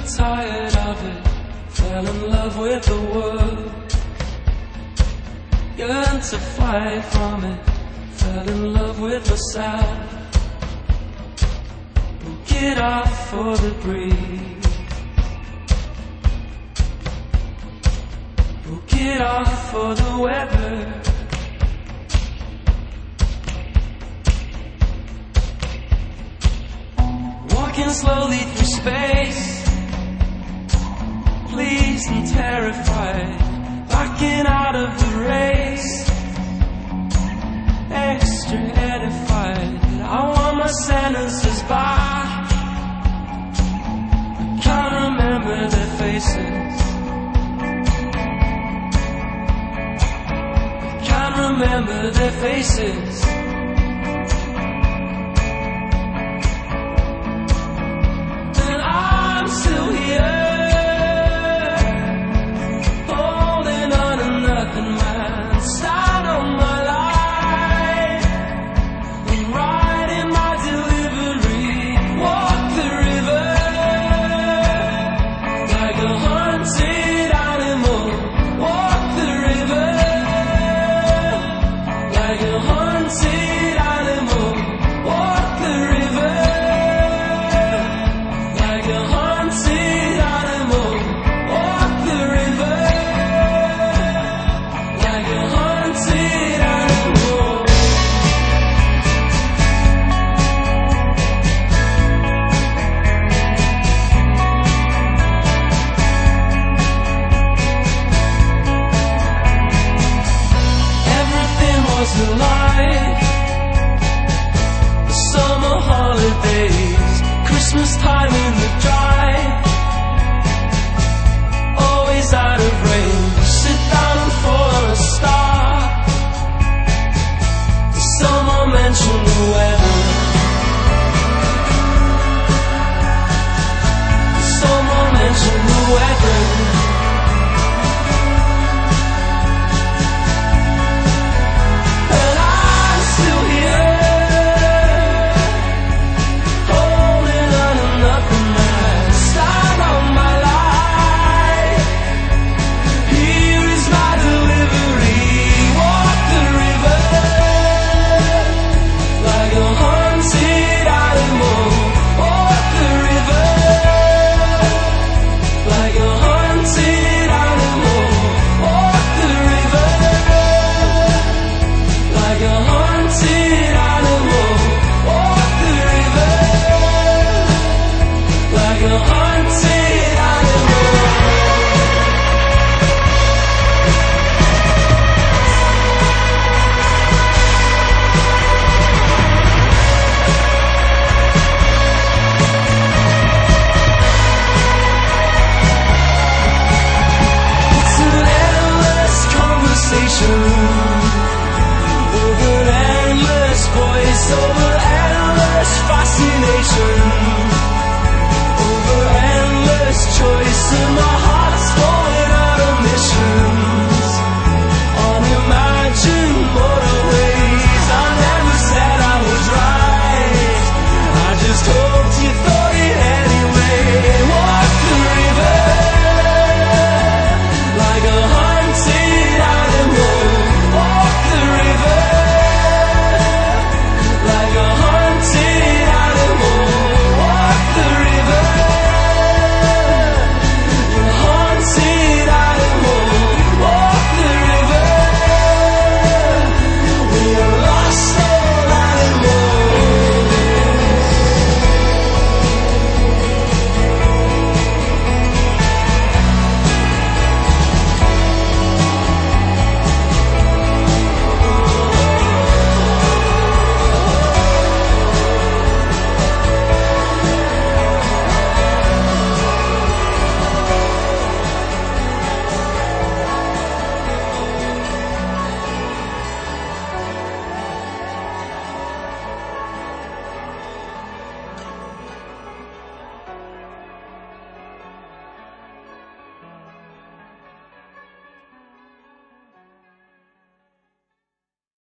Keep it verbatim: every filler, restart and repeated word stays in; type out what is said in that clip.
tired of it. Fell in love with the world. Yearned to fly from it. Fell in love with myself. Broke it off for the breeze. Broke it off for the weather. Walking slowly through space, pleased and terrified, backing out of the race, extra edified. I want my sentences back. I can't remember their faces. I can't remember their faces. Still here, holding on to nothing, man. Start on my life, I'm riding my delivery. Walk the river like a hunted animal. Walk the river like a hunted animal. Walk the river like a hunted animal. Walk the river like a hunted animal. Everything was alive. The summer holidays, Christmas time in the drive, always out of range. Sit down and for a start. Someone mentioned the weather. Someone mentioned the weather.